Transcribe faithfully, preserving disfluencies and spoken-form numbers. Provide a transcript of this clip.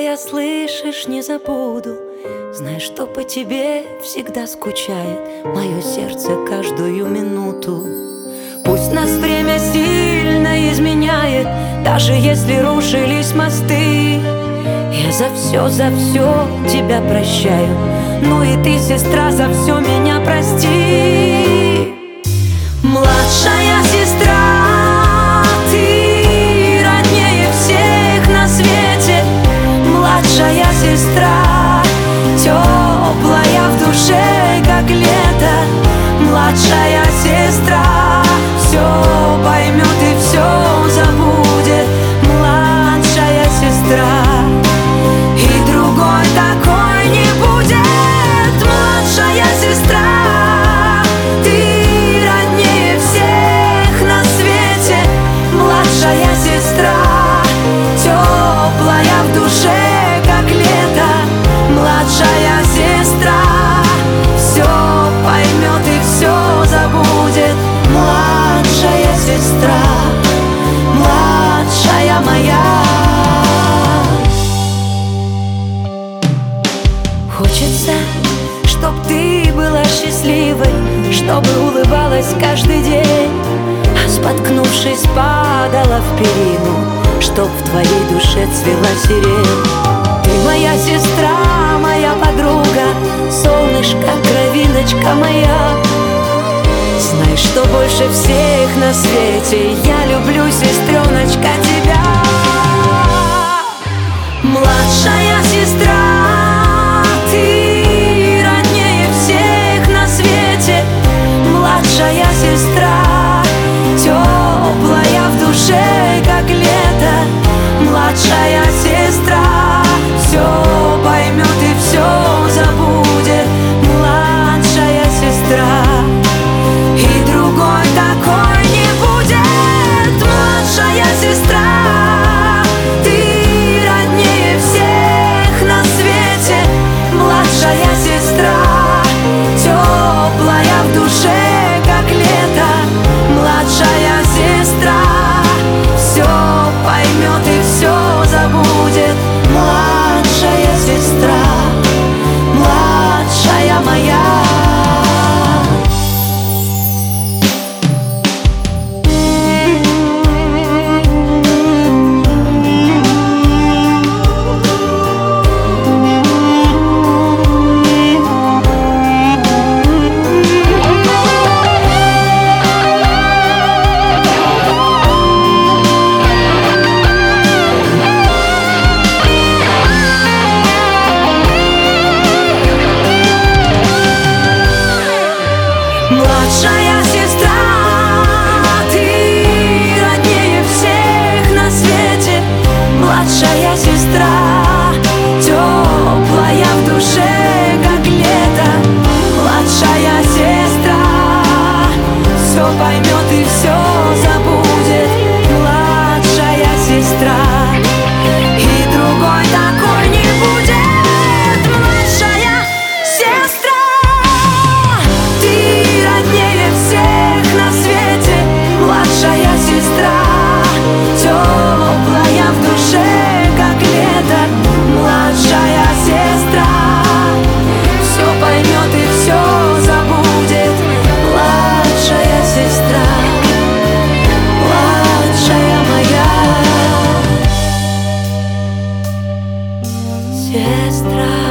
милая, слышишь, не забуду. Знай, что по тебе всегда скучает мое сердце каждую минуту. Пусть нас время сильно изменяет, даже если рушились мосты. Я за все, за все тебя прощаю. Ну и ты, сестра, за все меня прости. Младшая сестра, ты роднее всех на свете. Младшая сестра, теплая в душе, как лето. Младшая сестра все поймет и все забудет. Младшая сестра, и другой такой не будет. Младшая сестра, ты роднее всех на свете. Младшая сестра, теплая в душе, как лето. Младшая сестра все поймет и все забудет. Младшая сестра, младшая моя. Хочется, чтоб ты была счастливой, чтобы улыбалась каждый день, а споткнувшись, падала в перину, чтоб в твоей душе цвела сирень. Ты моя сестра, моя подруга, солнышко, кровиночка моя. Знай, что больше всех на свете я люблю, сестреночка, тебя. Младшая сестра, ты роднее всех на свете. Младшая сестра, теплая в душе, как лето. Младшая сестра все поймет и все забудет. Младшая сестра, и другой такой не будет. Младшая сестра, ты роднее всех на свете. Младшая сестра, теплая в душе, как лето. Младшая сестра все поймет и все забудет. Младшая сестра, младшая моя. Младшая сестра, ты роднее всех на свете. Младшая сестра, теплая в душе, как лето. Младшая сестра все поймет и все забудет. Младшая сестра, и другой такой не будет. Младшая сестра, роднее всех на свете. Младшая сестра, теплая в душе, как лето. Младшая сестра все поймет и все забудет. Младшая сестра, младшая моя сестра.